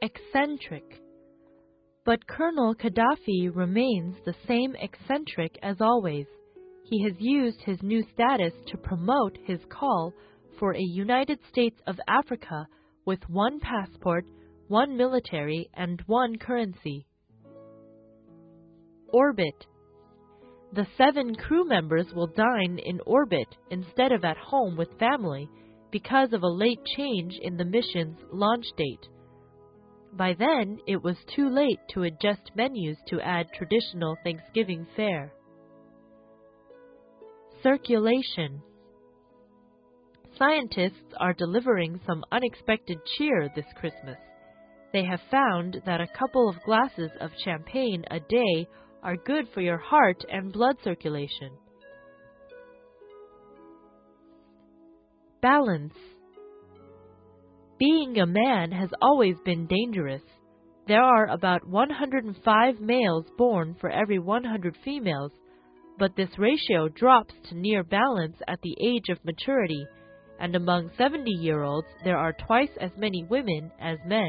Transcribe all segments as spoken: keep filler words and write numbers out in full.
eccentric. But Colonel Gaddafi remains the same eccentric as always. He has used his new status to promote his call for a United States of Africa with one passport, one military, and one currency. Orbit. The seven crew members will dine in orbit instead of at home with family because of a late change in the mission's launch date. By then, it was too late to adjust menus to add traditional Thanksgiving fare. Circulation. Scientists are delivering some unexpected cheer this Christmas. They have found that a couple of glasses of champagne a day are good for your heart and blood circulation. Balance. Being a man has always been dangerous. There are about one hundred five males born for every one hundred females, but this ratio drops to near balance at the age of maturity, and among seventy-year-olds there are twice as many women as men.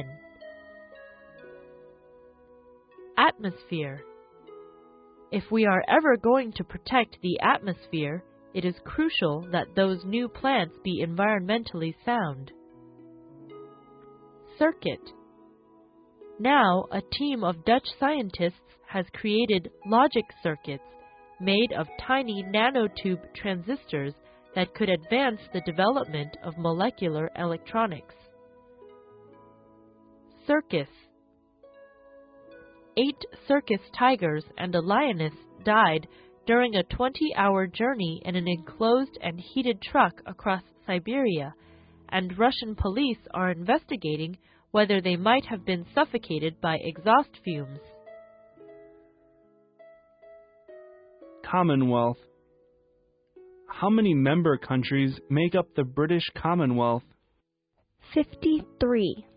Atmosphere. If we are ever going to protect the atmosphere, it is crucial that those new plants be environmentally sound. Circuit. Now, a team of Dutch scientists has created logic circuits made of tiny nanotube transistors that could advance the development of molecular electronics. Circus. Eight circus tigers and a lioness died during a twenty-hour journey in an enclosed and heated truck across Siberia, and Russian police are investigating whether they might have been suffocated by exhaust fumes. Commonwealth. How many member countries make up the British Commonwealth? fifty-three.